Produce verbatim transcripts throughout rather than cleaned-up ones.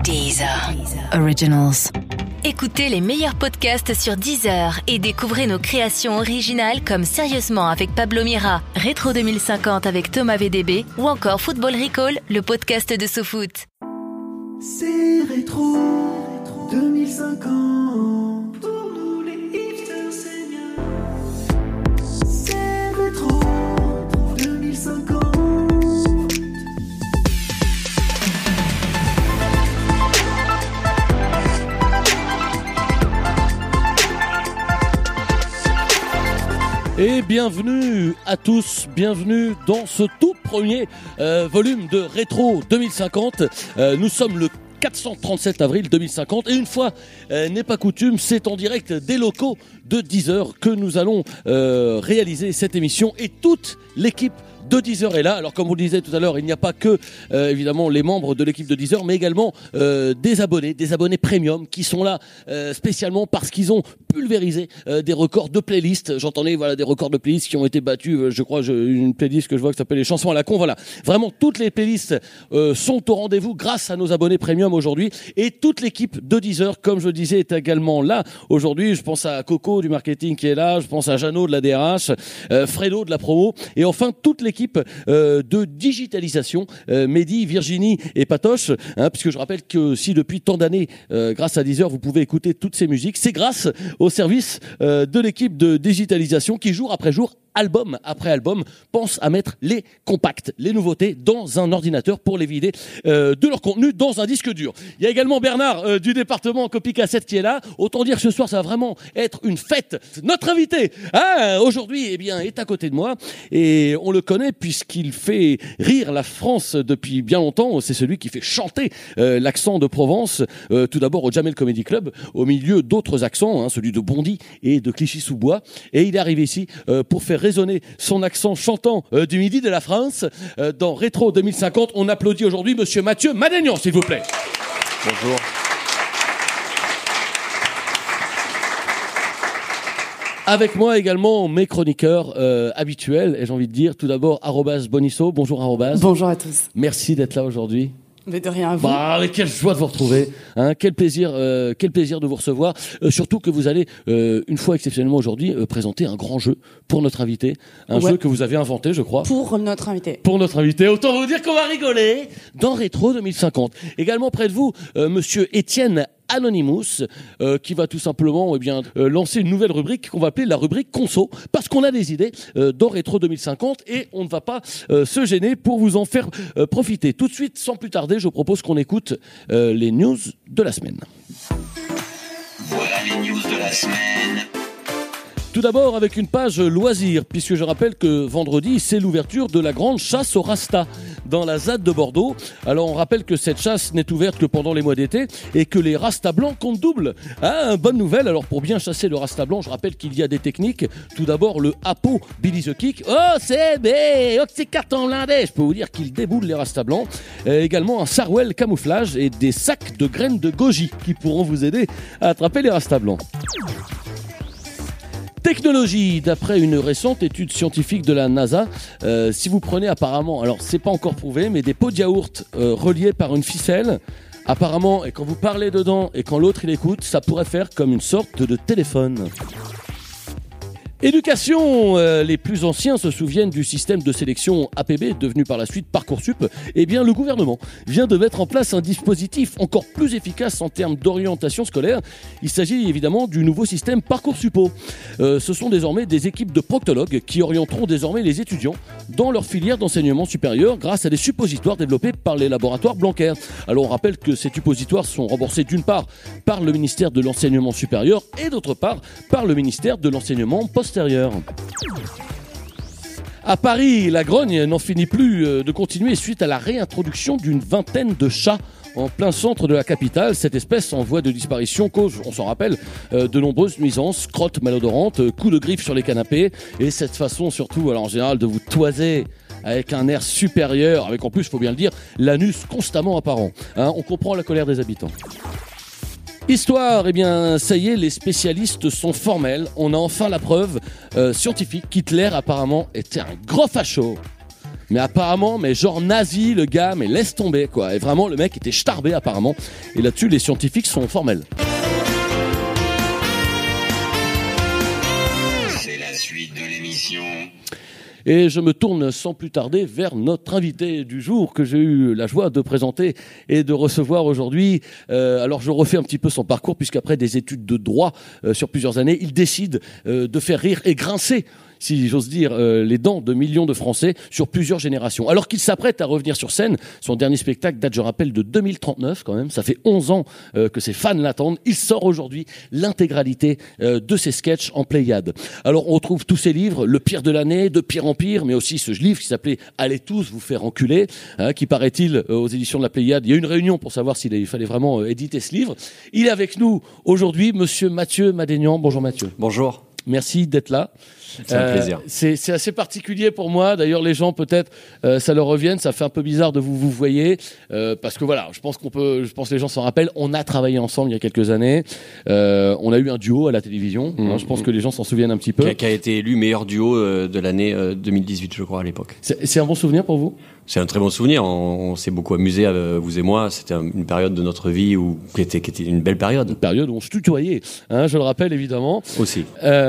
Deezer Originals. Écoutez les meilleurs podcasts sur Deezer et découvrez nos créations originales comme Sérieusement avec Pablo Mira, Rétro deux mille cinquante avec Thomas V D B ou encore Football Recall, le podcast de SoFoot. C'est Rétro deux mille cinquante. Pour nous les hipsters, c'est bien. C'est Rétro deux mille cinquante. Et bienvenue à tous, bienvenue dans ce tout premier euh, volume de Rétro deux mille cinquante. Euh, nous sommes le quatre cent trente-sept avril deux mille cinquante et une fois euh, n'est pas coutume, c'est en direct des locaux de Deezer que nous allons euh, réaliser cette émission et toute l'équipe de Deezer est là. Alors comme vous le disiez tout à l'heure, il n'y a pas que euh, évidemment les membres de l'équipe de Deezer, mais également euh, des abonnés, des abonnés premium qui sont là euh, spécialement parce qu'ils ont pulvérisé euh, des records de playlists. J'entendais voilà des records de playlists qui ont été battus. Euh, je crois je, une playlist que je vois qui s'appelle les chansons à la con. Voilà, vraiment toutes les playlists euh, sont au rendez-vous grâce à nos abonnés premium aujourd'hui et toute l'équipe de Deezer, comme je le disais, est également là aujourd'hui. Je pense à Coco du marketing qui est là, je pense à Jeannot de la D R H, euh, Fredo de la promo et enfin toute l'équipe Équipe euh, de digitalisation, euh, Mehdi, Virginie et Patoche, hein, puisque je rappelle que si depuis tant d'années, euh, grâce à Deezer, vous pouvez écouter toutes ces musiques, c'est grâce au service euh, de l'équipe de digitalisation qui, jour après jour, album après album, pense à mettre les compacts, les nouveautés dans un ordinateur pour les vider euh, de leur contenu dans un disque dur. Il y a également Bernard euh, du département Copie Cassette qui est là. Autant dire que ce soir, ça va vraiment être une fête. Notre invité, hein, aujourd'hui, eh bien, est à côté de moi et on le connaît puisqu'il fait rire la France depuis bien longtemps. C'est celui qui fait chanter euh, l'accent de Provence, euh, tout d'abord au Jamel Comedy Club, au milieu d'autres accents, hein, celui de Bondy et de Clichy-sous-Bois. Et il est arrivé ici euh, pour faire résonner son accent chantant euh, du midi de la France euh, dans Rétro deux mille cinquante. On applaudit aujourd'hui Monsieur Mathieu Madagnan, s'il vous plaît. Bonjour. Avec moi également mes chroniqueurs euh, habituels, et j'ai envie de dire tout d'abord arrobas Bonisso. Bonjour arrobas. Bonjour à tous. Merci d'être là aujourd'hui. Mais de rien à vous. Bah, mais quelle joie de vous retrouver, hein, quel plaisir, euh, quel plaisir de vous recevoir. Euh, surtout que vous allez, euh, une fois exceptionnellement aujourd'hui, euh, présenter un grand jeu pour notre invité, un ouais. jeu que vous avez inventé, je crois. Pour notre invité. Pour notre invité. Autant vous dire qu'on va rigoler dans Rétro deux mille cinquante. Également près de vous, euh, Monsieur Étienne Anonymous, euh, qui va tout simplement eh bien, euh, lancer une nouvelle rubrique qu'on va appeler la rubrique Conso, parce qu'on a des idées euh, dans Rétro deux mille cinquante et on ne va pas euh, se gêner pour vous en faire euh, profiter. Tout de suite, sans plus tarder, je propose qu'on écoute euh, les news de la semaine. Voilà les news de la semaine. Tout d'abord avec une page loisirs, puisque je rappelle que vendredi, c'est l'ouverture de la grande chasse au Rasta dans la Z A D de Bordeaux. Alors on rappelle que cette chasse n'est ouverte que pendant les mois d'été et que les Rasta blancs comptent double. Ah, bonne nouvelle. Alors pour bien chasser le Rasta blanc, je rappelle qu'il y a des techniques. Tout d'abord le Apo Billy the Kick. Oh c'est bé, oh c'est carton blindé. Je peux vous dire qu'il déboule les Rasta blancs. Euh, également un Sarwell camouflage et des sacs de graines de goji qui pourront vous aider à attraper les Rasta blancs. Technologie, d'après une récente étude scientifique de la NASA, euh, si vous prenez apparemment, alors c'est pas encore prouvé, mais des pots de yaourt euh, reliés par une ficelle, apparemment, et quand vous parlez dedans et quand l'autre il écoute, ça pourrait faire comme une sorte de téléphone. Éducation, euh, les plus anciens se souviennent du système de sélection A P B, devenu par la suite Parcoursup. Eh bien, le gouvernement vient de mettre en place un dispositif encore plus efficace en termes d'orientation scolaire. Il s'agit évidemment du nouveau système Parcoursupo. Euh, ce sont désormais des équipes de proctologues qui orienteront désormais les étudiants dans leur filière d'enseignement supérieur grâce à des suppositoires développés par les laboratoires Blanquer. Alors, on rappelle que ces suppositoires sont remboursés d'une part par le ministère de l'Enseignement supérieur et d'autre part par le ministère de l'Enseignement postérieur. À Paris, la grogne n'en finit plus de continuer suite à la réintroduction d'une vingtaine de chats en plein centre de la capitale. Cette espèce en voie de disparition cause, on s'en rappelle, de nombreuses nuisances, crottes malodorantes, coups de griffe sur les canapés et cette façon surtout, alors en général, de vous toiser avec un air supérieur, avec en plus, il faut bien le dire, l'anus constamment apparent. Hein, on comprend la colère des habitants. Histoire, eh bien, ça y est, les spécialistes sont formels. On a enfin la preuve euh, scientifique qu'Hitler, apparemment, était un gros facho. mais apparemment, mais genre nazi, le gars, mais laisse tomber, quoi. Et vraiment, le mec était starbé, apparemment. Et là-dessus, les scientifiques sont formels. C'est la suite de l'émission. Et je me tourne sans plus tarder vers notre invité du jour que j'ai eu la joie de présenter et de recevoir aujourd'hui. Euh, alors je refais un petit peu son parcours puisqu'après des études de droit euh, sur plusieurs années, il décide euh, de faire rire et grincer, si j'ose dire, euh, les dents de millions de Français sur plusieurs générations. Alors qu'il s'apprête à revenir sur scène, son dernier spectacle date, je rappelle, de deux mille trente-neuf quand même. Ça fait onze ans euh, que ses fans l'attendent. Il sort aujourd'hui l'intégralité euh, de ses sketchs en Pléiade. Alors on retrouve tous ses livres, Le pire de l'année, De pire en pire, mais aussi ce livre qui s'appelait Allez tous vous faire enculer, hein, qui paraît-il euh, aux éditions de la Pléiade. Il y a eu une réunion pour savoir s'il fallait vraiment euh, éditer ce livre. Il est avec nous aujourd'hui, monsieur Mathieu Madénian. Bonjour Mathieu. Bonjour. Merci d'être là. C'est un plaisir. Euh, c'est, c'est assez particulier pour moi. D'ailleurs, les gens, peut-être, euh, ça leur revienne. Ça fait un peu bizarre de vous vous voyez. Euh, parce que voilà, je pense qu'on peut, je pense que les gens s'en rappellent. On a travaillé ensemble il y a quelques années. Euh, on a eu un duo à la télévision. Mmh, hein, je pense mmh. que les gens s'en souviennent un petit peu. Qui a, qui a été élu meilleur duo euh, de l'année euh, deux mille dix-huit, je crois, à l'époque. C'est, c'est un bon souvenir pour vous? C'est un très bon souvenir. On, on s'est beaucoup amusé, euh, vous et moi. C'était un, une période de notre vie où, qui, était, qui était une belle période. Une période où on se tutoyait, hein, je le rappelle évidemment. Aussi.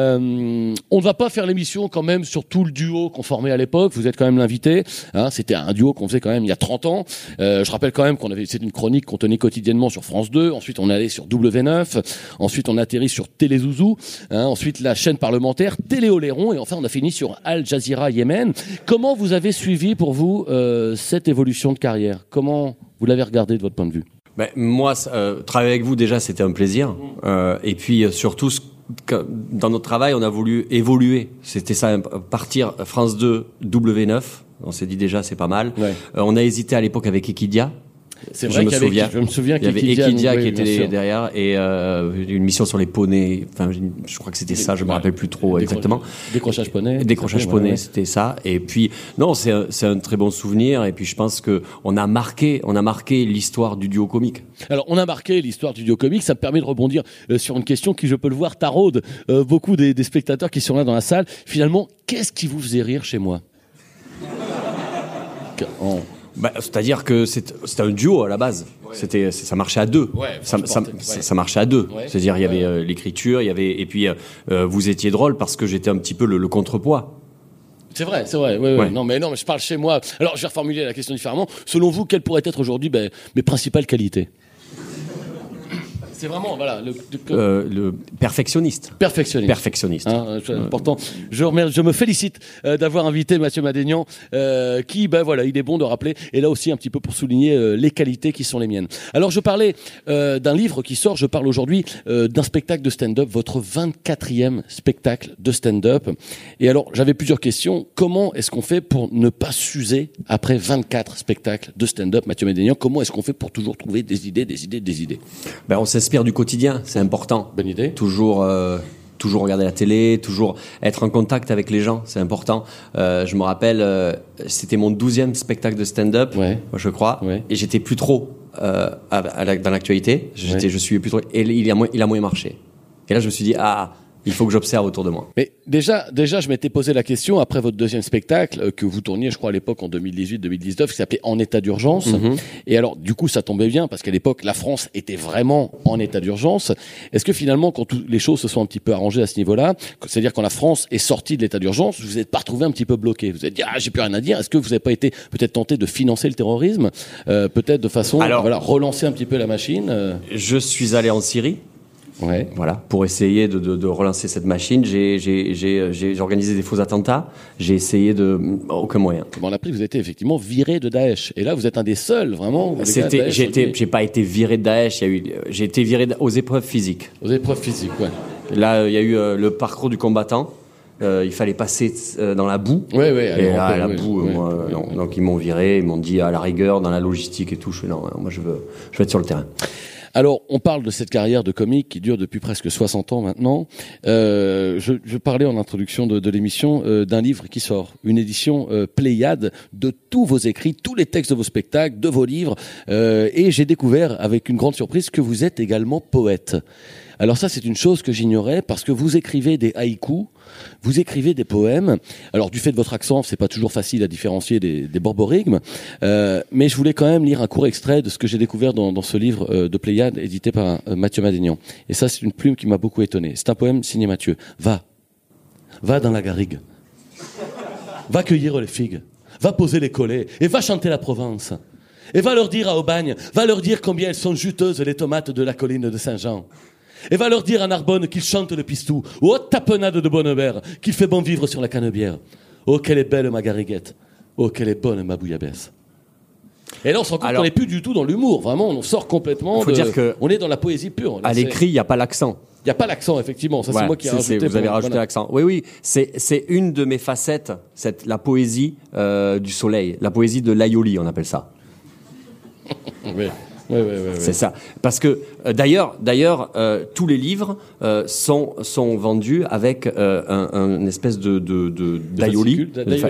Euh, on ne va pas faire l'émission quand même sur tout le duo qu'on formait à l'époque. Vous êtes quand même l'invité. Hein, c'était un duo qu'on faisait quand même il y a trente ans. Euh, je rappelle quand même qu'on avait, c'est une chronique qu'on tenait quotidiennement sur France deux. Ensuite, on allait sur W neuf. Ensuite, on atterrit sur Télézouzou. Hein, ensuite, la chaîne parlementaire Télé Oléron. Et enfin, on a fini sur Al Jazeera Yémen. Comment vous avez suivi pour vous euh, cette évolution de carrière? Comment vous l'avez regardé de votre point de vue? Ben, moi, euh, travailler avec vous, déjà, c'était un plaisir. Euh, et puis, euh, surtout, ce dans notre travail, on a voulu évoluer. C'était ça, partir France deux, W neuf. On s'est dit déjà, c'est pas mal. Ouais. Euh, on a hésité à l'époque avec Equidia. C'est vrai, je me souviens. Je me souviens qu'il y avait Equidia, Equidia qui était sûr. derrière et euh, une mission sur les poneys. Enfin, je crois que c'était ça. Je me rappelle plus trop Décro- exactement. Décrochage poney. Décrochage poney, ouais. C'était ça. Et puis non, c'est un, c'est un très bon souvenir. Et puis je pense que on a marqué, on a marqué l'histoire du duo comique. Alors on a marqué l'histoire du duo comique. Ça me permet de rebondir euh, sur une question qui, je peux le voir, taraude euh, beaucoup des, des spectateurs qui sont là dans la salle. Finalement, qu'est-ce qui vous faisait rire chez moi? En... Bah, c'est-à-dire que c'est, c'était un duo à la base. Ouais. C'était, ça marchait à deux. Ouais, ça, ça, ouais. ça, ça marchait à deux. Ouais. C'est-à-dire, il y avait euh, l'écriture, il y avait, et puis euh, vous étiez drôle parce que j'étais un petit peu le, le contrepoids. C'est vrai, c'est vrai. Oui, oui. Ouais. Non, mais non, mais je parle chez moi. Alors, je vais reformuler la question différemment. Selon vous, quelles pourraient être aujourd'hui ben, mes principales qualités? C'est vraiment, voilà, le, le, euh, le perfectionniste. Perfectionniste. Perfectionniste. Hein, c'est important. Je, je me félicite euh, d'avoir invité Mathieu Madénian, euh, qui, ben voilà, il est bon de rappeler, et là aussi un petit peu pour souligner euh, les qualités qui sont les miennes. Alors, je parlais euh, d'un livre qui sort, je parle aujourd'hui euh, d'un spectacle de stand-up, votre vingt-quatrième spectacle de stand-up. Et alors, j'avais plusieurs questions. Comment est-ce qu'on fait pour ne pas s'user après vingt-quatre spectacles de stand-up, Mathieu Madénian? Comment est-ce qu'on fait pour toujours trouver des idées, des idées, des idées? Ben, on s'inspire du quotidien, c'est important. Bonne idée. Toujours, euh, toujours regarder la télé, toujours être en contact avec les gens, c'est important. Euh, je me rappelle, euh, c'était mon douzième spectacle de stand-up, ouais. je crois, ouais. et j'étais plus trop euh, à, à la, dans l'actualité. J'étais, ouais. Je suis plus trop, et il a, moins, il a moins marché. Et là, je me suis dit, ah. Il faut que j'observe autour de moi. Mais déjà, déjà, je m'étais posé la question après votre deuxième spectacle euh, que vous tourniez, je crois à l'époque en deux mille dix-huit deux mille dix-neuf, qui s'appelait En état d'urgence. Mm-hmm. Et alors, du coup, ça tombait bien parce qu'à l'époque, la France était vraiment en état d'urgence. Est-ce que finalement, quand tout, les choses se sont un petit peu arrangées à ce niveau-là, c'est-à-dire quand la France est sortie de l'état d'urgence, vous vous êtes pas retrouvé un petit peu bloqué? Vous vous êtes dit ah, j'ai plus rien à dire. Est-ce que vous n'avez pas été peut-être tenté de financer le terrorisme, euh, peut-être de façon, alors, voilà, relancer un petit peu la machine? euh... Je suis allé en Syrie. Ouais. Voilà, pour essayer de, de, de relancer cette machine, j'ai, j'ai, j'ai, j'ai organisé des faux attentats. J'ai essayé de aucun moyen. Bon, on a appris que vous étiez effectivement viré de Daesh. Et là, vous êtes un des seuls, vraiment. C'était, Daesh, j'ai été, j'ai pas été viré de Daesh. Il y a eu, j'ai été viré aux épreuves physiques. Aux épreuves physiques, ouais. Là, il y a eu euh, le parcours du combattant. Euh, il fallait passer euh, dans la boue. Ouais, ouais. Et là, la ouais, boue, ouais, moi, ouais, non, ouais. donc ils m'ont viré. Ils m'ont dit à la rigueur dans la logistique et tout. Je fais non, moi je veux, je veux être sur le terrain. Alors, on parle de cette carrière de comique qui dure depuis presque soixante ans maintenant. Euh, je, je parlais en introduction de, de l'émission euh, d'un livre qui sort, une édition euh, Pléiade de tous vos écrits, tous les textes de vos spectacles, de vos livres. Euh, et j'ai découvert avec une grande surprise que vous êtes également poète. Alors ça, c'est une chose que j'ignorais parce que vous écrivez des haïkus, vous écrivez des poèmes. Alors, du fait de votre accent, c'est pas toujours facile à différencier des, des borborigmes, euh, mais je voulais quand même lire un court extrait de ce que j'ai découvert dans, dans ce livre euh, de Pléiade, édité par euh, Mathieu Madénian. Et ça, c'est une plume qui m'a beaucoup étonné. C'est un poème signé Mathieu. Va, va dans la garrigue, va cueillir les figues, va poser les collets et va chanter la Provence. Et va leur dire à Aubagne, va leur dire combien elles sont juteuses les tomates de la colline de Saint-Jean. Et va leur dire à Narbonne qu'ils chantent le pistou, ou aux tapenades de Bonnebert, qu'il fait bon vivre sur la canebière. Oh, quelle est belle ma garriguette. Oh, quelle est bonne ma bouillabaisse. Et là, on se rend compte Alors, qu'on n'est plus du tout dans l'humour. Vraiment, on sort complètement. Faut de... dire que on est dans la poésie pure. Là, à l'écrit, il n'y a pas l'accent. Il n'y a pas l'accent, effectivement. Ça, voilà, c'est moi qui ai rajouté. Vous avez pour... rajouté voilà. l'accent. Oui, oui. C'est, c'est une de mes facettes, cette, la poésie euh, du soleil. La poésie de l'aioli, on appelle ça. Oui. Oui, oui, oui, oui. C'est ça. Parce que euh, d'ailleurs, d'ailleurs, euh, tous les livres euh, sont sont vendus avec euh, un, un espèce de de, de d'aioli,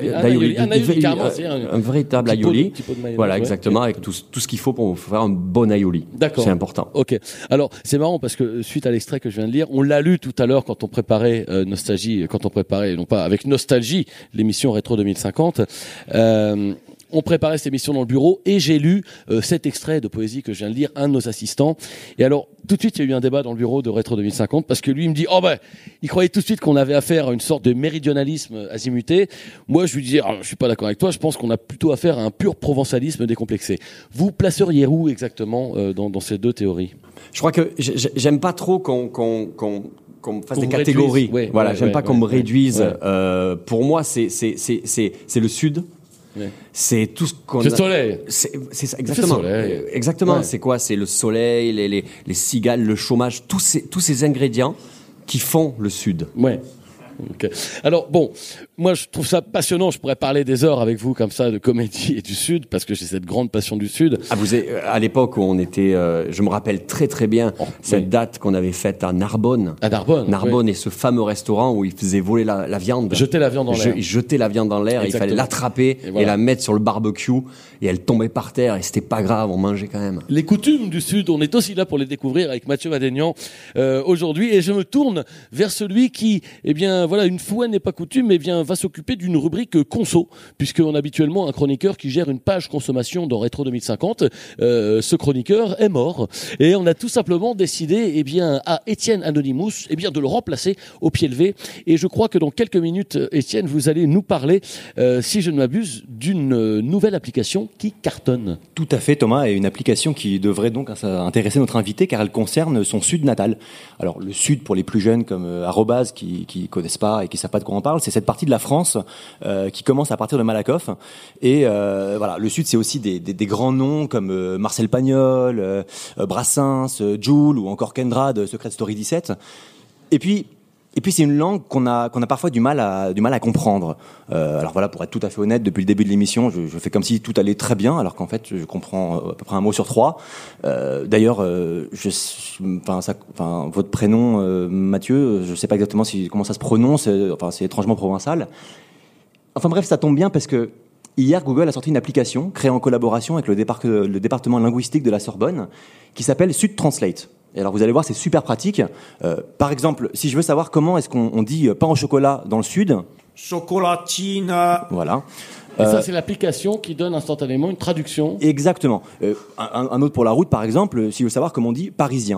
un véritable aioli. Voilà, exactement, avec tout tout ce qu'il faut pour faire un bon aioli. D'accord. C'est important. Ok. Alors c'est marrant parce que suite à l'extrait que je viens de lire, on l'a lu tout à l'heure quand on préparait euh, Nostalgie, quand on préparait non pas avec Nostalgie l'émission Rétro deux mille cinquante. Euh, On préparait cette émission dans le bureau et j'ai lu euh, cet extrait de poésie que je viens de lire, un de nos assistants. Et alors, tout de suite, il y a eu un débat dans le bureau de Rétro deux mille cinquante parce que lui, il me dit, oh ben, il croyait tout de suite qu'on avait affaire à une sorte de méridionalisme azimuté. Moi, je lui disais, ah, je suis pas d'accord avec toi, je pense qu'on a plutôt affaire à un pur provençalisme décomplexé. Vous placeriez où exactement euh, dans, dans ces deux théories ? Je crois que j'aime pas trop qu'on, qu'on, qu'on qu'on fasse qu'on des catégories. Ouais, voilà, ouais, j'aime ouais, pas ouais, qu'on ouais, me réduise. ouais. Euh, pour moi, c'est c'est c'est c'est c'est le Sud. Ouais. C'est tout ce qu'on c'est a... le soleil. C'est, c'est ça, exactement. C'est le soleil. Exactement. Ouais. C'est quoi? C'est le soleil, les, les, les cigales, le chômage, tous ces, tous ces ingrédients qui font le Sud. Ouais. Okay. Alors bon, moi je trouve ça passionnant. Je pourrais parler des heures avec vous comme ça de comédie et du Sud parce que j'ai cette grande passion du Sud. Ah, vous êtes, à l'époque où on était, euh, je me rappelle très très bien oh, cette oui. date qu'on avait faite à Narbonne. À Narbonne. Narbonne oui. et ce fameux restaurant où ils faisaient voler la, la viande. Jeter la viande en l'air. Je, jeter la viande en l'air. Il fallait l'attraper et, voilà. et la mettre sur le barbecue et elle tombait par terre et c'était pas grave, on mangeait quand même. Les coutumes du Sud, on est aussi là pour les découvrir avec Mathieu Madénian euh, aujourd'hui et je me tourne vers celui qui, eh bien voilà, une fois n'est pas coutume, eh bien va s'occuper d'une rubrique conso, puisqu'on a habituellement un chroniqueur qui gère une page consommation dans Rétro deux mille cinquante. Euh, ce chroniqueur est mort et on a tout simplement décidé, eh bien, à Étienne Anonymous, eh bien, de le remplacer au pied levé. Et je crois que dans quelques minutes, Étienne, vous allez nous parler, euh, si je ne m'abuse, d'une nouvelle application qui cartonne. Tout à fait, Thomas, et une application qui devrait donc intéresser notre invité car elle concerne son Sud natal. Alors le Sud pour les plus jeunes comme euh, Arrobase qui qui connaissent pas et qui savent pas de quoi on parle, c'est cette partie de la France euh, qui commence à partir de Malakoff. Et euh, voilà, le Sud c'est aussi des, des, des grands noms comme euh, Marcel Pagnol, euh, Brassens, euh, Jul ou encore Kendra de Secret Story dix-sept. Et puis Et puis c'est une langue qu'on a qu'on a parfois du mal à du mal à comprendre. Euh, alors voilà, pour être tout à fait honnête, depuis le début de l'émission, je, je fais comme si tout allait très bien, alors qu'en fait, je comprends à peu près un mot sur trois. Euh, d'ailleurs, euh, je, enfin, ça, enfin, votre prénom, euh, Mathieu, je sais pas exactement si comment ça se prononce. Enfin, c'est étrangement provençal. Enfin bref, ça tombe bien parce que hier, Google a sorti une application créée en collaboration avec le, départ, le département linguistique de la Sorbonne, qui s'appelle Sud Translate. Et alors vous allez voir, c'est super pratique. Euh, par exemple, si je veux savoir comment est-ce qu'on on dit pain au chocolat dans le Sud, chocolatine. Voilà. Et euh, ça, c'est l'application qui donne instantanément une traduction. Exactement. Euh, un, un autre pour la route, par exemple, si je veux savoir comment on dit parisien.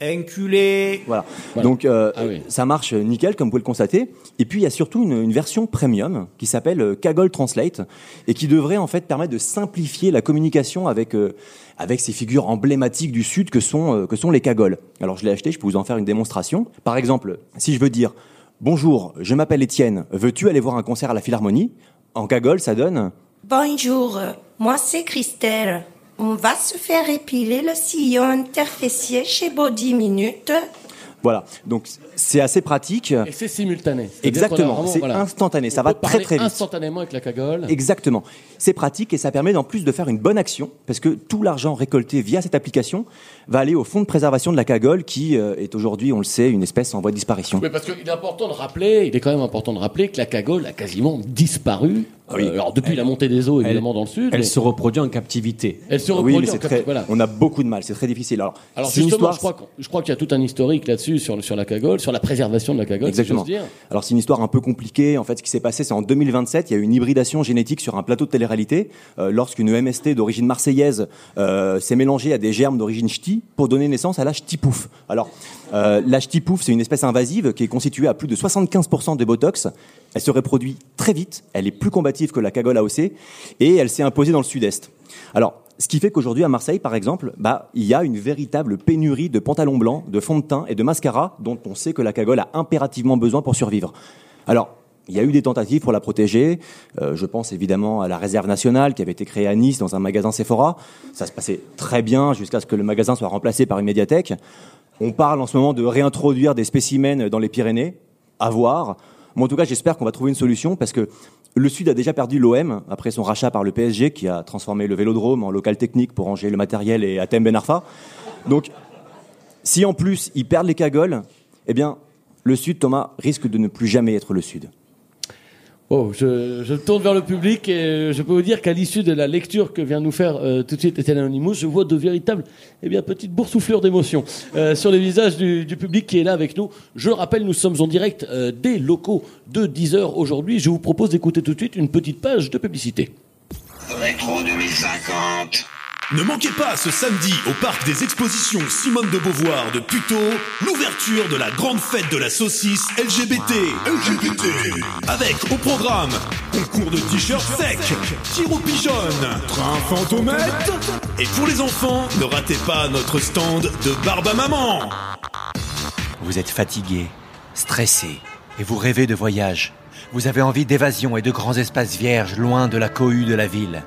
Enculé. Voilà. Voilà. Donc euh, ah oui. ça marche nickel, comme vous pouvez le constater. Et puis il y a surtout une, une version premium qui s'appelle euh, Kaggle Translate et qui devrait en fait permettre de simplifier la communication avec euh, avec ces figures emblématiques du Sud que sont euh, que sont les Kagoles. Alors je l'ai acheté, je peux vous en faire une démonstration. Par exemple, si je veux dire bonjour, je m'appelle Étienne, veux-tu aller voir un concert à la Philharmonie? En Kaggle, ça donne bonjour, moi c'est Christelle. On va se faire épiler le sillon interfessier chez Body Minute. Voilà, donc c'est assez pratique. Et c'est simultané. C'est Exactement, vraiment, c'est voilà, instantané, ça va très très vite. Instantanément avec la Kaggle. Exactement, c'est pratique et ça permet en plus de faire une bonne action parce que tout l'argent récolté via cette application va aller au fonds de préservation de la Kaggle qui euh, est aujourd'hui, on le sait, une espèce en voie de disparition. Oui, parce qu'il est important de rappeler, il est quand même important de rappeler que la Kaggle a quasiment disparu Oui. Euh, alors depuis la montée des eaux évidemment elle, dans le sud, elle mais... se reproduit en captivité. Elle se reproduit oui, mais en c'est captivité. Très, voilà. On a beaucoup de mal, c'est très difficile. Alors, alors c'est justement, une histoire... je crois, que, je crois qu'il y a tout un historique là-dessus sur, sur la cagole, sur la préservation de la cagole. Exactement. Si j'ose dire. Alors c'est une histoire un peu compliquée. En fait, ce qui s'est passé, c'est en deux mille vingt-sept, il y a eu une hybridation génétique sur un plateau de télé-réalité euh, lorsqu'une M S T d'origine marseillaise euh, s'est mélangée à des germes d'origine ch'ti pour donner naissance à la ch'ti-pouf. Alors euh, la ch'ti-pouf, c'est une espèce invasive qui est constituée à plus de soixante-quinze pour cent de botox. Elle se reproduit très vite, elle est plus combative que la cagole A O C et elle s'est imposée dans le sud-est. Alors, ce qui fait qu'aujourd'hui à Marseille, par exemple, bah, il y a une véritable pénurie de pantalons blancs, de fond de teint et de mascara dont on sait que la cagole a impérativement besoin pour survivre. Alors, il y a eu des tentatives pour la protéger. Euh, je pense évidemment à la réserve nationale qui avait été créée à Nice dans un magasin Sephora. Ça se passait très bien jusqu'à ce que le magasin soit remplacé par une médiathèque. On parle en ce moment de réintroduire des spécimens dans les Pyrénées. À voir. Moi, en tout cas, j'espère qu'on va trouver une solution parce que le Sud a déjà perdu l'O M après son rachat par le P S G qui a transformé le Vélodrome en local technique pour ranger le matériel et Hatem Ben Arfa. Donc, si en plus ils perdent les cagoles, eh bien, le Sud, Thomas, risque de ne plus jamais être le Sud. Oh, je, je tourne vers le public et je peux vous dire qu'à l'issue de la lecture que vient de nous faire euh, tout de suite Étienne Anonymous, je vois de véritables, eh bien, petites boursouflures d'émotion euh, sur les visages du, du public qui est là avec nous. Je le rappelle, nous sommes en direct euh, des locaux de dix heures aujourd'hui. Je vous propose d'écouter tout de suite une petite page de publicité. Rétro deux mille cinquante. Ne manquez pas ce samedi au parc des expositions Simone de Beauvoir de Puteaux l'ouverture de la grande fête de la saucisse L G B T. L G B T. Avec au programme concours de t-shirts secs, tir aux pigeonnes, train fantomètre. Et pour les enfants, ne ratez pas notre stand de Barbe à Maman. Vous êtes fatigué, stressé et vous rêvez de voyage. Vous avez envie d'évasion et de grands espaces vierges loin de la cohue de la ville.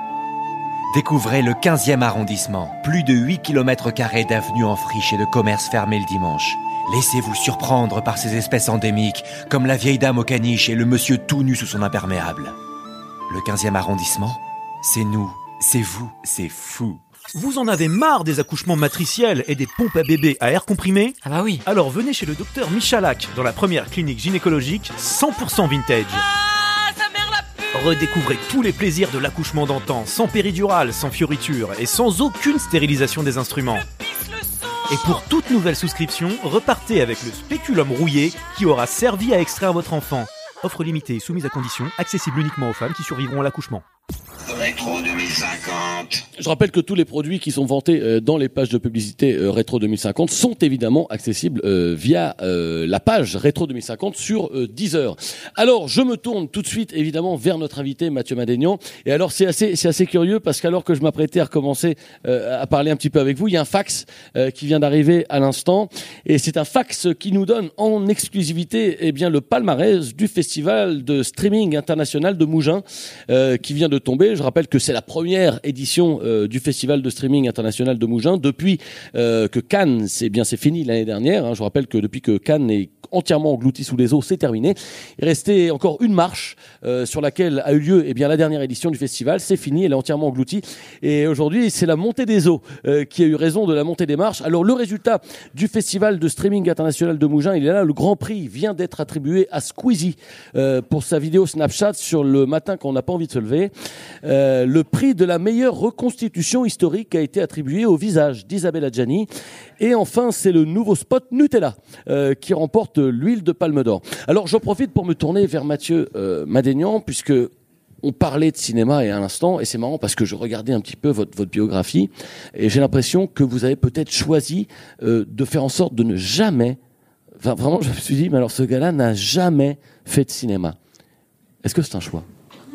Découvrez le quinzième arrondissement, plus de huit kilomètres carrés d'avenues en friche et de commerces fermés le dimanche. Laissez-vous surprendre par ces espèces endémiques, comme la vieille dame au caniche et le monsieur tout nu sous son imperméable. Le quinzième arrondissement, c'est nous, c'est vous, c'est fou. Vous en avez marre des accouchements matriciels et des pompes à bébé à air comprimé ? Ah bah oui. Alors venez chez le docteur Michalak, dans la première clinique gynécologique cent pour cent vintage. Redécouvrez tous les plaisirs de l'accouchement d'antan, sans péridurale, sans fioriture et sans aucune stérilisation des instruments. Et pour toute nouvelle souscription, repartez avec le spéculum rouillé qui aura servi à extraire votre enfant. Offre limitée, soumise à condition, accessible uniquement aux femmes qui survivront à l'accouchement. Rétro deux mille cinquante. Je rappelle que tous les produits qui sont vantés euh, dans les pages de publicité euh, Rétro deux mille cinquante sont évidemment accessibles euh, via euh, la page Rétro deux mille cinquante sur euh, Deezer. Alors, je me tourne tout de suite évidemment vers notre invité Mathieu Madénian. Et alors, c'est assez, c'est assez curieux parce qu'alors que je m'apprêtais à recommencer euh, à parler un petit peu avec vous, il y a un fax euh, qui vient d'arriver à l'instant. Et c'est un fax qui nous donne en exclusivité eh bien le palmarès du festival de streaming international de Mougins euh, qui vient de tomber. Je rappelle que c'est la première édition euh, du festival de streaming international de Mougins depuis euh, que Cannes, c'est bien c'est fini l'année dernière. Hein, je rappelle que depuis que Cannes est entièrement englouti sous les eaux, c'est terminé. Il restait encore une marche euh, sur laquelle a eu lieu eh bien la dernière édition du festival. C'est fini, elle est entièrement engloutie. Et aujourd'hui, c'est la montée des eaux euh, qui a eu raison de la montée des marches. Alors le résultat du festival de streaming international de Mougins, il est là. Le Grand Prix vient d'être attribué à Squeezie euh, pour sa vidéo Snapchat sur le matin quand on n'a pas envie de se lever. Euh, le prix de la meilleure reconstitution historique a été attribué au visage d'Isabelle Adjani. Et enfin, c'est le nouveau spot Nutella euh, qui remporte l'huile de palme d'or. Alors, j'en profite pour me tourner vers Mathieu euh, Madénian, puisque on parlait de cinéma et à l'instant, et c'est marrant parce que je regardais un petit peu votre, votre biographie, et j'ai l'impression que vous avez peut-être choisi euh, de faire en sorte de ne jamais... Enfin, vraiment, je me suis dit, mais alors ce gars-là n'a jamais fait de cinéma. Est-ce que c'est un choix ?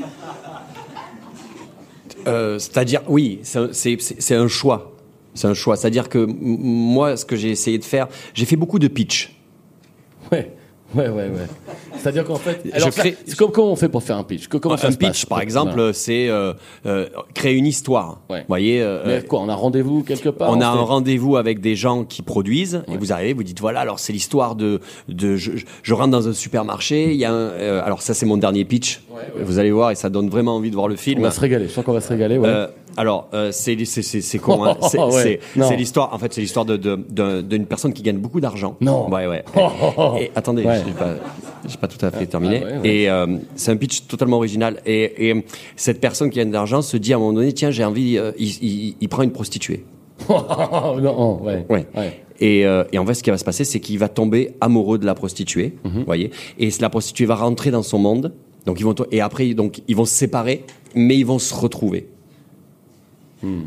Euh, c'est-à-dire, oui, c'est, c'est, c'est un choix. C'est un choix. C'est-à-dire que m- moi, ce que j'ai essayé de faire, j'ai fait beaucoup de pitch. Ouais, ouais, ouais, ouais. C'est-à-dire qu'en fait, alors je crée... ça, comment, comment on fait pour faire un pitch ? Comment ça un se pitch, passe, par exemple, voilà. c'est euh, euh, créer une histoire. Ouais. Vous voyez. Euh, Mais quoi ? On a rendez-vous quelque part ? On, on a fait... un rendez-vous avec des gens qui produisent ouais. et vous arrivez, vous dites voilà, alors c'est l'histoire de de je, je rentre dans un supermarché, il y a un, euh, alors ça c'est mon dernier pitch. Ouais, ouais. Vous allez voir et ça donne vraiment envie de voir le film. On va se régaler. Je sens qu'on va se régaler. Ouais. Euh, Alors, euh, c'est c'est c'est c'est con. Hein. C'est, ouais. c'est, Non. c'est l'histoire. En fait, c'est l'histoire de, de, de d'une personne qui gagne beaucoup d'argent. Non. Ouais, ouais. Et, et attendez, Ouais. j'ai pas, j'ai pas tout à fait terminé. Ah, ouais, ouais. Et euh, c'est un pitch totalement original. Et, et cette personne qui gagne de l'argent se dit à un moment donné, tiens, j'ai envie. Euh, il, il, il prend une prostituée. non, ouais. Ouais. ouais. Et, euh, et en fait, ce qui va se passer, c'est qu'il va tomber amoureux de la prostituée, Mhm. vous voyez. Et la prostituée va rentrer dans son monde. Donc ils vont to- et après, donc ils vont se séparer, mais ils vont se retrouver. Hmm.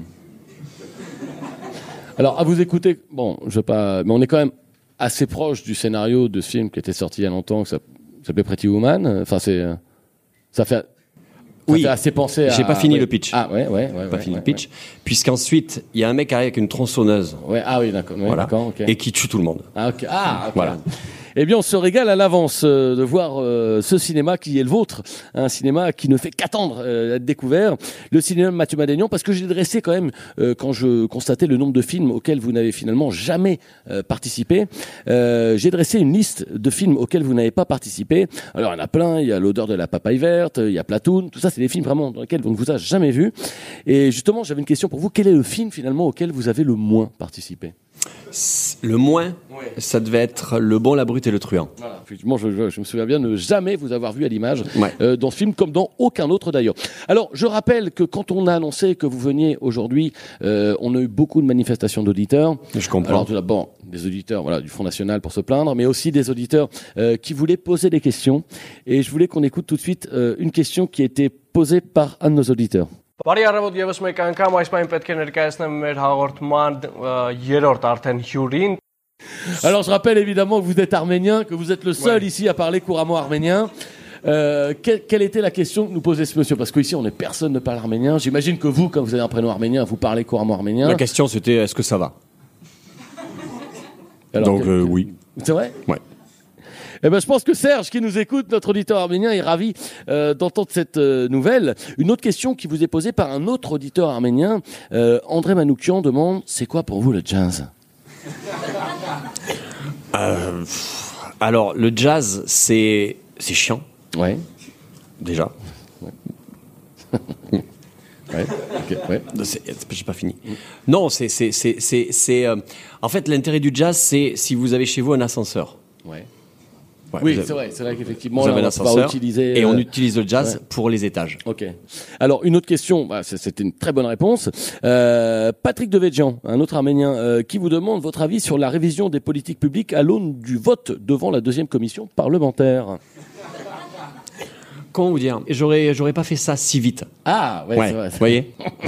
Alors, à vous écouter, bon, je vais pas, mais on est quand même assez proche du scénario de ce film qui était sorti il y a longtemps, qui s'app- s'appelait Pretty Woman. Enfin, c'est, euh, ça fait, ça Oui. fait assez penser à. J'ai pas fini ouais. le pitch. Ah ouais, ouais, ouais. Pas ouais, fini ouais, le pitch. Puisqu'ensuite, il y a un mec qui arrive avec une tronçonneuse. Ouais. Ouais, ah oui, d'accord. Ouais, Voilà. d'accord, ok. Et qui tue tout le monde. Ah, ok. Ah, ok. Voilà. Eh bien, on se régale à l'avance euh, de voir euh, ce cinéma qui est le vôtre, un cinéma qui ne fait qu'attendre euh, d'être découvert, le cinéma de Mathieu Madénian, parce que j'ai dressé quand même, euh, quand je constatais le nombre de films auxquels vous n'avez finalement jamais euh, participé, euh, j'ai dressé une liste de films auxquels vous n'avez pas participé. Alors, il y en a plein, il y a L'odeur de la papaye verte, il y a Platoon, tout ça, c'est des films vraiment dans lesquels on ne vous a jamais vu. Et justement, j'avais une question pour vous, quel est le film finalement auquel vous avez le moins participé ? Le moins, ça devait être Le Bon, la Brute et le Truand. Voilà, effectivement, je, je, je me souviens bien de ne jamais vous avoir vu à l'image Ouais. euh, dans ce film, comme dans aucun autre d'ailleurs. Alors, je rappelle que quand on a annoncé que vous veniez aujourd'hui, euh, on a eu beaucoup de manifestations d'auditeurs. Je comprends. Alors, tout d'abord, des auditeurs voilà, du Front National pour se plaindre, mais aussi des auditeurs euh, qui voulaient poser des questions. Et je voulais qu'on écoute tout de suite euh, une question qui a été posée par un de nos auditeurs. Բարի առավոտ եւս մեկ անգամ այս պայն պետք է ներկայացնեմ մեր հաղորդման երրորդ արդեն հյուրին. Alors, je rappelle évidemment que vous êtes arménien, que vous êtes le seul Ouais. ici à parler couramment arménien. Euh, quelle, quelle était la question que nous posait ce monsieur ? Parce qu'ici, on est personne ne parle arménien. J'imagine que vous, quand vous avez un prénom arménien, vous parlez couramment arménien. La question, c'était est-ce que ça va? Alors, Donc, que- euh, oui. C'est vrai ? Ouais. Eh ben, je pense que Serge, qui nous écoute, notre auditeur arménien, est ravi euh, d'entendre cette euh, nouvelle. Une autre question qui vous est posée par un autre auditeur arménien, euh, André Manoukian, demande « C'est quoi pour vous le jazz ?» Euh, pff, alors, le jazz, c'est c'est chiant. Ouais. Déjà. Ouais. Ok. Ouais. C'est- J'ai pas fini. Non, c'est c'est c'est c'est c'est. euh, en fait, l'intérêt du jazz, c'est si vous avez chez vous un ascenseur. Ouais. Ouais, Oui, vous avez- c'est vrai, c'est vrai qu'effectivement, Vous là, avez on un va pouvoir ascenseur utiliser, et on euh, utilise le jazz ouais. pour les étages. Ok. Alors, une autre question, bah, c'est- c'était une très bonne réponse. Euh, Patrick Devedjian, un autre Arménien, euh, qui vous demande votre avis sur la révision des politiques publiques à l'aune du vote devant la deuxième commission parlementaire. Comment vous dire? J'aurais j'aurais pas fait ça si vite. Ah, ouais, Ouais, c'est vrai. vous voyez?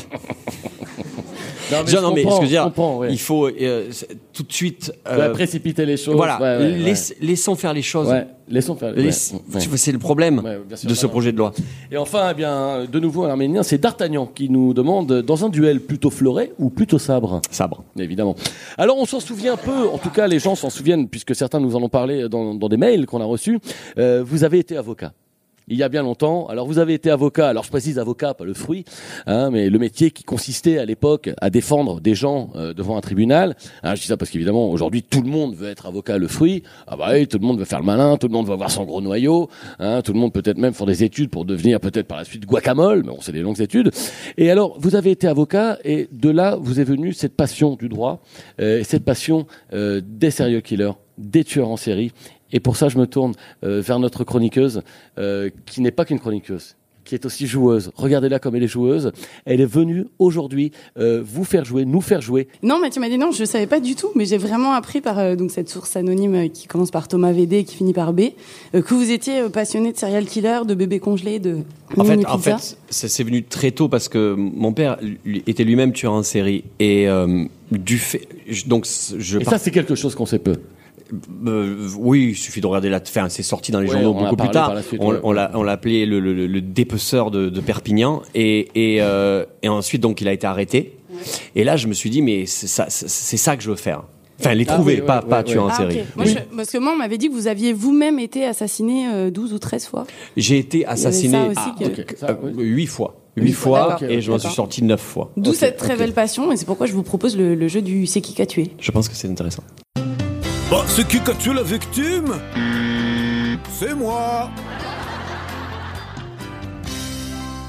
Non, mais Genre, je non, mais comprends, ce que je veux je dire, comprends, ouais. il faut euh, c'est- tout de suite. Ouais, euh, précipiter les choses. Voilà, ouais, ouais, laisse- laissons faire les choses. ouais. Ouais, laissons faire. Laisse- ouais, ouais. tu vois, c'est le problème Ouais, bien sûr, de non, ce non. projet de loi. Et enfin, eh bien, de nouveau un Arménien, c'est D'Artagnan qui nous demande, dans un duel plutôt fleuret ou plutôt sabre ? Sabre. Évidemment. Alors, on s'en souvient peu, en tout cas, les gens s'en souviennent, puisque certains nous en ont parlé dans, dans des mails qu'on a reçus. Euh, vous avez été avocat. Il y a bien longtemps. Alors, vous avez été avocat. Alors, je précise avocat, pas le fruit, hein, mais le métier qui consistait à l'époque à défendre des gens euh, devant un tribunal. Hein, je dis ça parce qu'évidemment, aujourd'hui, tout le monde veut être avocat, le fruit. Ah bah oui, tout le monde veut faire le malin, tout le monde veut avoir son gros noyau. Hein, tout le monde peut-être même faire des études pour devenir peut-être par la suite guacamole, mais bon, c'est des longues études. Et alors, vous avez été avocat, et de là, vous est venue cette passion du droit, euh, cette passion euh, des serial killers, des tueurs en série. Et pour ça, je me tourne euh, vers notre chroniqueuse, euh, qui n'est pas qu'une chroniqueuse, qui est aussi joueuse. Regardez-la comme elle est joueuse. Elle est venue aujourd'hui euh, vous faire jouer, nous faire jouer. Non, Mathieu m'a dit non, je ne savais pas du tout, mais j'ai vraiment appris par euh, donc cette source anonyme euh, qui commence par Thomas V D et qui finit par B, euh, que vous étiez euh, passionné de serial killer, de bébés congelés, de En mini fait, en pizza. fait, ça c'est venu très tôt parce que mon père lui, était lui-même tueur en série et euh, du fait, je- donc je. Et ça, c'est quelque chose qu'on sait peu. Euh, oui, il suffit de regarder la. Enfin, c'est sorti dans les Ouais, journaux on en a beaucoup plus parlé tard. par la suite, on ouais. on l'a, on l'a appelé le, le, le, le dépeceur de, de Perpignan et et, euh, et ensuite donc il a été arrêté. Et là, je me suis dit mais c'est ça, c'est, c'est ça que je veux faire. Enfin, les Ah trouver, oui, ouais, pas ouais, pas ouais. tuer en Ah, série. ok. Moi, je- parce que moi, on m'avait dit que vous aviez vous-même été assassiné euh, douze ou treize fois. J'ai été assassiné ça aussi ah, que- ok, Ça, euh, oui. huit fois. Huit Huit fois, fois d'accord, et je m'en suis d'accord. sorti neuf fois. D'où Ok, cette très ok. belle passion, et c'est pourquoi je vous propose le, le jeu du c'est qui qu'a tué. Je pense que c'est intéressant. Bah, c'est qui qui a tué la victime? C'est moi.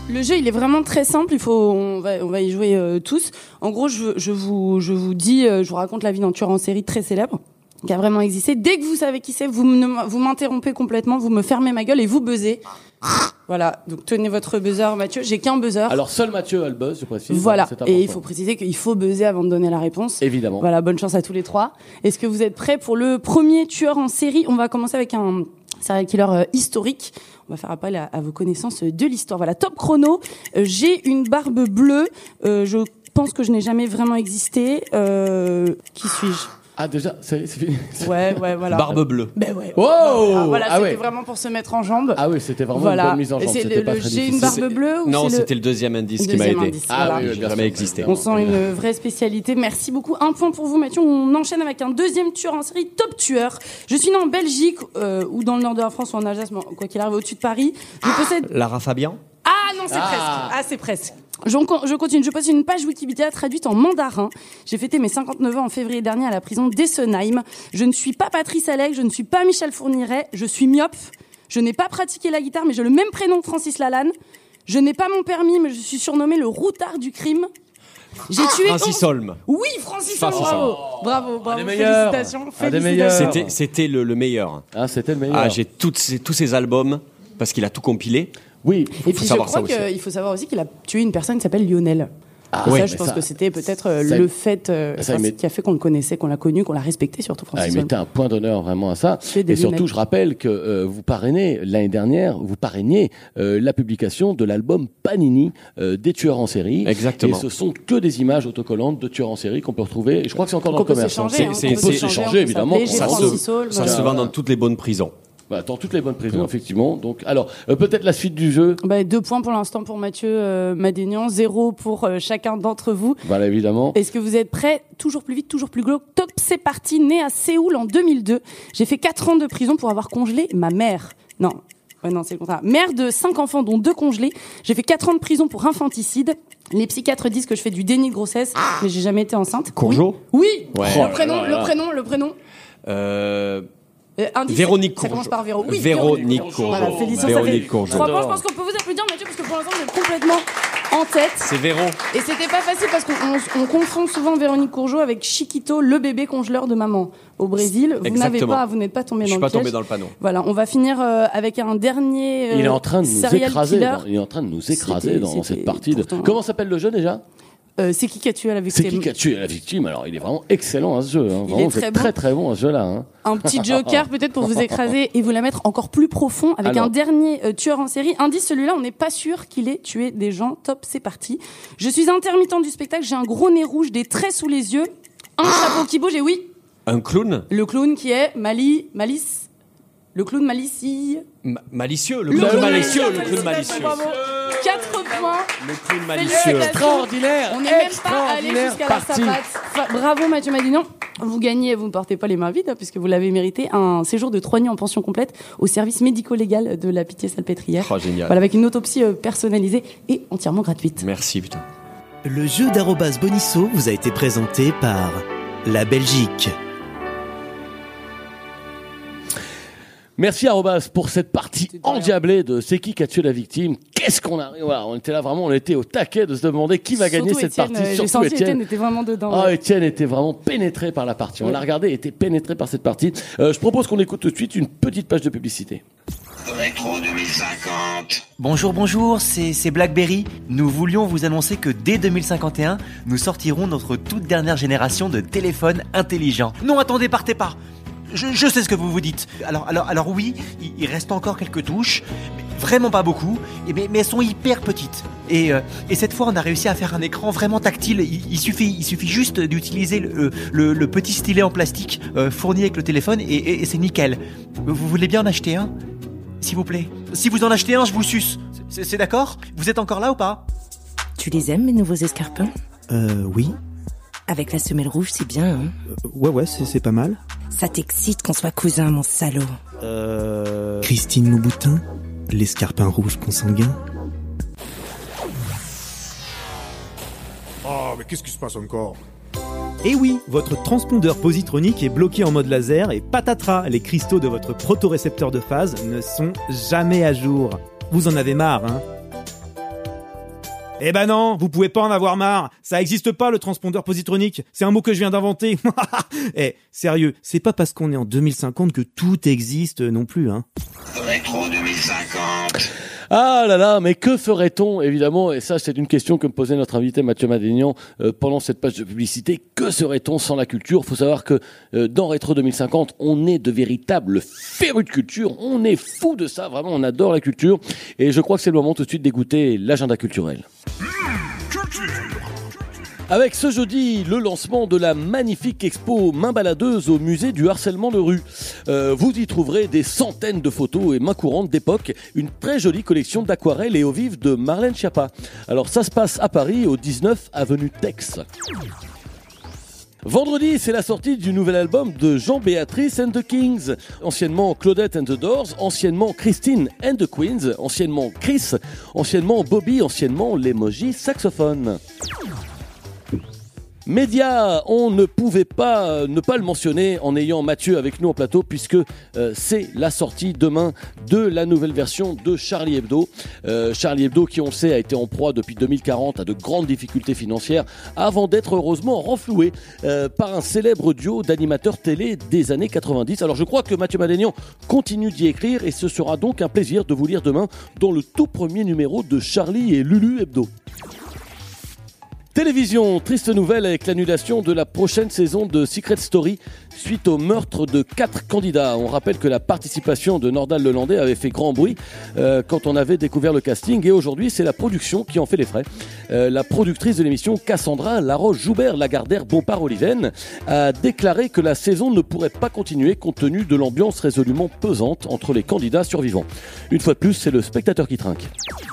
Le jeu, il est vraiment très simple. Il faut, on va, on va y jouer euh, tous. En gros, je, je vous, je vous dis, euh, je vous raconte la vie d'un tueur en série très célèbre qui a vraiment existé. Dès que vous savez qui c'est, vous, me, vous m'interrompez complètement, vous me fermez ma gueule et vous buzzez. Voilà. Donc tenez votre buzzer, Mathieu. J'ai qu'un buzzer. Alors seul Mathieu a le buzz, je précise. Voilà. Et il faut préciser qu'il faut buzzer avant de donner la réponse. Évidemment. Voilà. Bonne chance à tous les trois. Est-ce que vous êtes prêts pour le premier tueur en série? On va commencer avec un serial killer euh, historique. On va faire appel à, à vos connaissances de l'histoire. Voilà, top chrono. Euh, j'ai une barbe bleue. Euh, je pense que je n'ai jamais vraiment existé. Euh, qui suis-je? Ah déjà, c'est, c'est fini. Ouais, ouais, voilà. Barbe bleue. Ben ouais. Wow. Ah, voilà, Ah c'était ouais. vraiment pour se mettre en jambe. Ah oui, c'était vraiment voilà. une bonne mise en jambe. C'est C'était le, pas le, très j'ai difficile. une barbe bleue ou Non, c'est c'était le... le deuxième indice Deuxième qui m'a aidé. indice, Ah voilà. oui, J'ai bien jamais sûr. existé. On sent une vraie spécialité. Merci beaucoup. Un point pour vous, Mathieu. On enchaîne avec un deuxième tueur en série, top tueur. Je suis né en Belgique euh, ou dans le nord de la France ou en Alsace, mais quoi qu'il arrive au-dessus de Paris. Je possède... Lara Fabian. Ah non, c'est Ah. presque. Ah, c'est presque. Je, je continue. Je possède une page Wikipédia traduite en mandarin. J'ai fêté mes cinquante-neuf ans en février dernier à la prison d'Essenheim. Je ne suis pas Patrice Alec, je ne suis pas Michel Fourniret, je suis myope. Je n'ai pas pratiqué la guitare, mais j'ai le même prénom que Francis Lalanne. Je n'ai pas mon permis, mais je suis surnommé le routard du crime. J'ai tué... Francis Holm. Oui, Francis Holm, Francis bravo. Bravo, bravo. des meilleurs. Félicitations. Un des félicitations. meilleurs. C'était, c'était le, le meilleur. Ah, c'était le meilleur. Ah, j'ai toutes ces, tous ces albums parce qu'il a tout compilé. Oui. Et puis je savoir crois ça aussi. qu'il faut savoir aussi qu'il a tué une personne qui s'appelle Lionel. Ah, Et oui, ça, je mais pense ça- que c'était peut-être euh, ça- le fait euh, ça, enfin, il met- qui a fait qu'on le connaissait, qu'on l'a connu, qu'on l'a respecté, surtout Ah, Francis il Holm. mettait un point d'honneur vraiment à ça. Tuer des Et surtout, lunettes. je rappelle que euh, vous parrainez, l'année dernière, vous parrainiez euh, la publication de l'album Panini euh, des tueurs en série. Exactement. Et ce sont que des images autocollantes de tueurs en série qu'on peut retrouver. Et je crois que c'est encore dans Qu'on le peut commerce. s'échanger, hein. hein, c'est- qu'on On peut peut s'échanger, s'échanger, on peut évidemment. s'appeler, qu'on j'ai Ça s'en- Francis Holm, Ça voilà. se vend dans toutes les bonnes prisons. Bah, dans toutes les bonnes prisons, effectivement. Donc, alors, euh, peut-être la suite du jeu. Bah, deux points pour l'instant pour Mathieu euh, Madénian, zéro pour euh, chacun d'entre vous. Voilà, évidemment. Est-ce que vous êtes prêts? Toujours plus vite, toujours plus glauque. Top, c'est parti. Né à Séoul en deux mille deux. J'ai fait quatre ans de prison pour avoir congelé ma mère. Non. Ouais, non, c'est le contraire. Mère de cinq enfants, dont deux congelés. J'ai fait quatre ans de prison pour infanticide. Les psychiatres disent que je fais du déni de grossesse, mais j'ai jamais été enceinte. Courgeot. Oui. Ouais. Le Oh prénom, là là. le prénom, le prénom. Euh, Euh, indice, Véronique ça commence Courgeot. par Véro. Oui, Véronique Courgeot. Voilà, félicitations. Véronique ça fait Courgeot. trois points. Je pense qu'on peut vous applaudir, Mathieu, parce que pour l'instant, vous êtes complètement en tête. c'est Véro. Et c'était pas facile parce qu'on on, on confond souvent Véronique Courgeot avec Chiquito, le bébé congeleur de maman au Brésil. Vous n'avez Exactement. pas, vous n'êtes pas tombé Je dans suis le pas piège. tombé dans le panneau. Voilà, on va finir euh, avec un dernier. euh, Il est en train de nous serial écraser. killer. dans- il est en train de nous écraser C'était- dans c'était cette partie. De... pourtant- Comment s'appelle le jeu déjà? Euh, c'est qui qui a tué la C'est victime? qui qui a tué la victime? Alors, il est vraiment excellent à ce jeu. Hein. Il Vraiment, est vous êtes très bon. très très bon à ce jeu-là. Hein. Un petit joker peut-être pour vous écraser et vous la mettre encore plus profond avec Alors. un dernier euh, tueur en série. Indice, celui-là, on n'est pas sûr qu'il ait tué des gens. Top, c'est parti. Je suis intermittent du spectacle, j'ai un gros nez rouge, des traits sous les yeux, un chapeau qui bouge et oui, Un clown. le clown qui est Mali, Malice, le clown Malicie. Ma- malicieux. Le Le clown clown malicieux. Le malicieux, clown malicieux. bravo. quatre points. Le clown malicieux. Félicitations. Extraordinaire. On n'est même pas allé Extraordinaire jusqu'à la partie. savate. Enfin, bravo Mathieu Madénian. Vous gagnez, vous ne portez pas les mains vides, hein, puisque vous l'avez mérité, un séjour de trois nuits en pension complète au service médico-légal de la Pitié-Salpêtrière. Oh, génial. Voilà, avec une autopsie euh, personnalisée et entièrement gratuite. Merci, putain. Le jeu d'arrobas Bonisso vous a été présenté par la Belgique. Merci Arobas pour cette partie endiablée de C'est qui qui a tué la victime. Qu'est-ce qu'on a, voilà, on était là vraiment, on était au taquet de se demander qui va gagner Surtout cette Étienne, partie. euh, j'ai Surtout senti Étienne. Étienne était vraiment dedans. Ah, ouais. Étienne était vraiment pénétré par la partie. On Ouais. l'a regardé, était pénétré par cette partie. Euh, je propose qu'on écoute tout de suite une petite page de publicité. Rétro deux mille cinquante. Bonjour, bonjour, c'est c'est Blackberry. Nous voulions vous annoncer que dès deux mille cinquante et un, nous sortirons notre toute dernière génération de téléphones intelligents. Non, attendez, partez pas. Je, je sais ce que vous vous dites. Alors, alors, alors oui, il, il reste encore quelques touches, mais vraiment pas beaucoup, et mais, mais elles sont hyper petites. Et, euh, et cette fois, on a réussi à faire un écran vraiment tactile. Il, il suffit, il suffit juste d'utiliser le, le, le petit stylet en plastique euh, fourni avec le téléphone, et, et, et c'est nickel. Vous voulez bien en acheter un ? S'il vous plaît. Si vous en achetez un, je vous suce. C'est, c'est d'accord ? Vous êtes encore là ou pas ? Tu les aimes, mes nouveaux escarpins ? Euh, oui. Avec la semelle rouge, c'est bien, hein ? Euh, ouais, ouais, c'est, c'est pas mal. Ça t'excite qu'on soit cousins, mon salaud. Euh... Christine Louboutin, l'escarpin rouge consanguin. Oh, mais qu'est-ce qui se passe encore ? Et oui, votre transpondeur positronique est bloqué en mode laser et patatras, les cristaux de votre protorécepteur de phase ne sont jamais à jour. Vous en avez marre, hein ? Eh ben non, vous pouvez pas en avoir marre. Ça existe pas le transpondeur positronique. C'est un mot que je viens d'inventer. Eh, sérieux, c'est pas parce qu'on est en deux mille cinquante que tout existe non plus, hein. Rétro deux mille cinquante. Ah là là, mais que ferait-on, évidemment, et ça c'est une question que me posait notre invité Mathieu Madénian euh, pendant cette page de publicité, que serait-on sans la culture ? Faut savoir que euh, dans Rétro deux mille cinquante, on est de véritables férus de culture, on est fous de ça, vraiment, on adore la culture, et je crois que c'est le moment tout de suite d'écouter l'agenda culturel. Avec ce jeudi, le lancement de la magnifique expo Main baladeuse au musée du harcèlement de rue. Euh, vous y trouverez des centaines de photos et mains courantes d'époque, une très jolie collection d'aquarelles et eau vive de Marlène Schiappa. Alors ça se passe à Paris, au dix-neuf avenue Tex. Vendredi, c'est la sortie du nouvel album de Jean-Béatrice and the Kings, anciennement Claudette and the Doors, anciennement Christine and the Queens, anciennement Chris, anciennement Bobby, anciennement l'emoji saxophone. Média, on ne pouvait pas euh, ne pas le mentionner en ayant Mathieu avec nous en plateau puisque euh, c'est la sortie demain de la nouvelle version de Charlie Hebdo. Euh, Charlie Hebdo qui, on le sait, a été en proie depuis deux mille quarante à de grandes difficultés financières avant d'être heureusement renfloué euh, par un célèbre duo d'animateurs télé des années quatre-vingt-dix. Alors je crois que Mathieu Madénian continue d'y écrire et ce sera donc un plaisir de vous lire demain dans le tout premier numéro de Charlie et Lulu Hebdo. Télévision, triste nouvelle avec l'annulation de la prochaine saison de Secret Story suite au meurtre de quatre candidats. On rappelle que la participation de Nordal Lelandais avait fait grand bruit euh, quand on avait découvert le casting et aujourd'hui c'est la production qui en fait les frais. Euh, la productrice de l'émission Cassandra Laroche-Joubert-Lagardère-Bompard-Oliven a déclaré que la saison ne pourrait pas continuer compte tenu de l'ambiance résolument pesante entre les candidats survivants. Une fois de plus, c'est le spectateur qui trinque.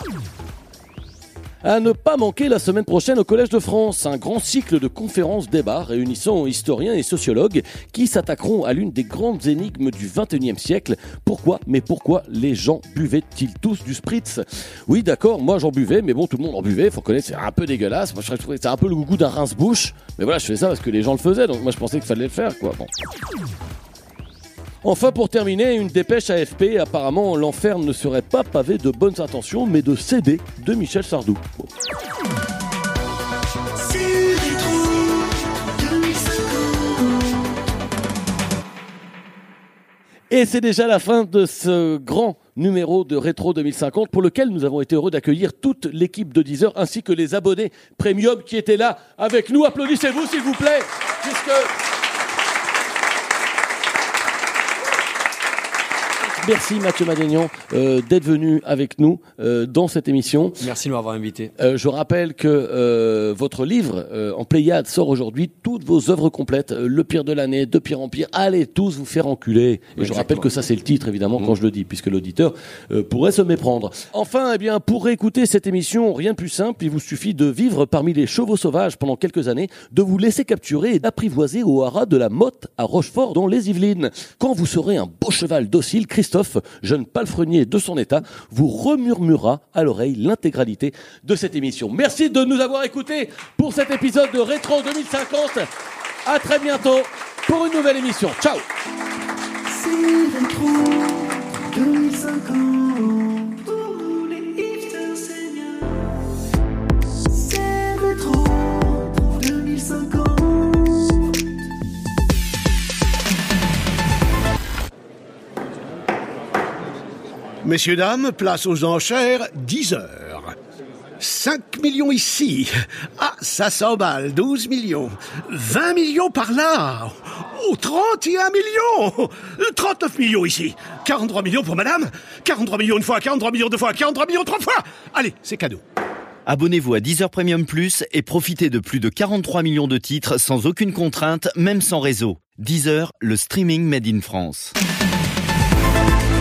À ne pas manquer la semaine prochaine au Collège de France, un grand cycle de conférences débats réunissant historiens et sociologues qui s'attaqueront à l'une des grandes énigmes du vingt et unième siècle. Pourquoi, mais pourquoi les gens buvaient-ils tous du spritz ? Oui, d'accord, moi j'en buvais, mais bon, tout le monde en buvait, faut connaître, c'est un peu dégueulasse. Moi je trouvais que c'est un peu le goût d'un rince-bouche, mais voilà, je fais ça parce que les gens le faisaient, donc moi je pensais qu'il fallait le faire, quoi. Bon. Enfin, pour terminer, une dépêche A F P. Apparemment, l'enfer ne serait pas pavé de bonnes intentions, mais de C D de Michel Sardou. Bon. Et c'est déjà la fin de ce grand numéro de Rétro deux mille cinquante pour lequel nous avons été heureux d'accueillir toute l'équipe de dix heures ainsi que les abonnés premium qui étaient là avec nous. Applaudissez-vous s'il vous plaît, puisque... Merci Mathieu Madénian euh, d'être venu avec nous euh, dans cette émission. Merci de m'avoir invité. Euh, je rappelle que euh, votre livre euh, en Pléiade sort aujourd'hui, toutes vos œuvres complètes, euh, Le pire de l'année, De pire en pire, allez tous vous faire enculer. Et exactement. Je rappelle que ça c'est le titre évidemment mmh. quand je le dis, puisque l'auditeur euh, pourrait se méprendre. Enfin, eh bien, pour écouter cette émission, rien de plus simple, il vous suffit de vivre parmi les chevaux sauvages pendant quelques années, de vous laisser capturer et d'apprivoiser au haras de la Motte à Rochefort dans les Yvelines. Quand vous serez un beau cheval docile, Christophe, jeune palefrenier de son état, vous remurmurera à l'oreille l'intégralité de cette émission. Merci de nous avoir écoutés pour cet épisode de Rétro deux mille cinquante. À très bientôt pour une nouvelle émission. Ciao. C'est Rétro deux mille cinquante pour nous les hipsters seniors. C'est Rétro deux mille cinquante. Messieurs, dames, place aux enchères, dix heures. cinq millions ici. Ah, ça s'emballe, douze millions. vingt millions par là. Oh, trente et un millions. trente-neuf millions ici. quarante-trois millions pour madame. quarante-trois millions une fois, quarante-trois millions deux fois, quarante-trois millions trois fois. Allez, c'est cadeau. Abonnez-vous à Deezer Premium Plus et profitez de plus de quarante-trois millions de titres sans aucune contrainte, même sans réseau. Deezer, le streaming made in France.